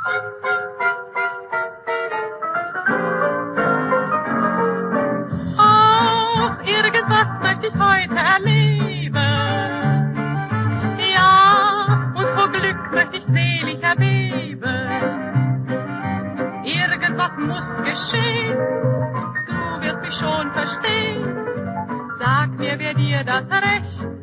Auch irgendwas möchte ich heute erleben. Ja, und vor Glück möchte ich selig erbeben. Irgendwas muss geschehen, du wirst mich schon verstehen. Sag mir, wer dir das Recht